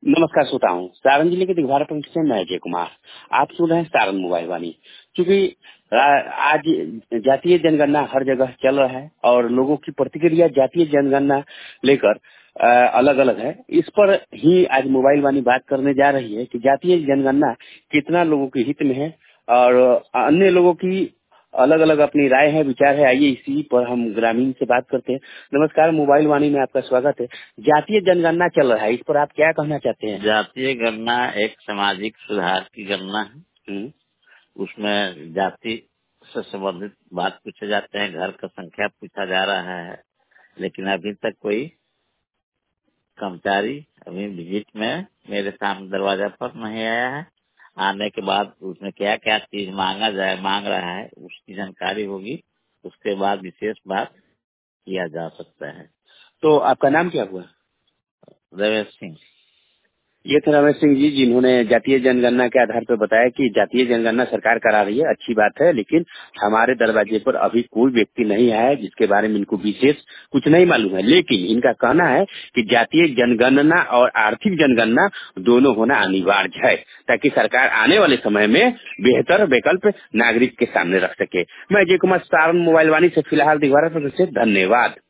नमस्कार श्रोताओं, सारण जिले के दिघवारा पॉइंट से मैं अजय कुमार। आप सुन रहे हैं सारण मोबाइल वाणी। क्योंकि आज जातीय जनगणना हर जगह चल रहा है और लोगों की प्रतिक्रिया जातीय जनगणना लेकर अलग अलग है। इस पर ही आज मोबाइल वाणी बात करने जा रही है कि जातीय जनगणना कितना लोगों के हित में है और अन्य लोगों की अलग अलग अपनी राय है, विचार है। आइए इसी पर हम ग्रामीण से बात करते हैं। नमस्कार, मोबाइल वाणी में आपका स्वागत है। जातीय जनगणना चल रहा है, इस पर आप क्या कहना चाहते हैं? जातीय गणना एक सामाजिक सुधार की गणना है। उसमें जाति से संबंधित बात पूछे जाते हैं, घर का संख्या पूछा जा रहा है, लेकिन अभी तक कोई कर्मचारी अभी विजिट में मेरे सामने दरवाजा पर नहीं आया है। आने के बाद उसमें क्या क्या चीज मांग रहा है उसकी जानकारी होगी, उसके बाद विशेष बात किया जा सकता है। तो आपका नाम क्या हुआ? रमेश सिंह। ये थे रमेश सिंह जी, जिन्होंने जातीय जनगणना के आधार पर बताया कि जातीय जनगणना सरकार करा रही है, अच्छी बात है, लेकिन हमारे दरवाजे पर अभी कोई व्यक्ति नहीं आया है जिसके बारे में इनको विशेष कुछ नहीं मालूम है। लेकिन इनका कहना है कि जातीय जनगणना और आर्थिक जनगणना दोनों होना अनिवार्य है, ताकि सरकार आने वाले समय में बेहतर विकल्प नागरिक के सामने रख सके। मैं अजय कुमार, सारण मोबाइल वाणी से फिलहाल दिघवारा से धन्यवाद।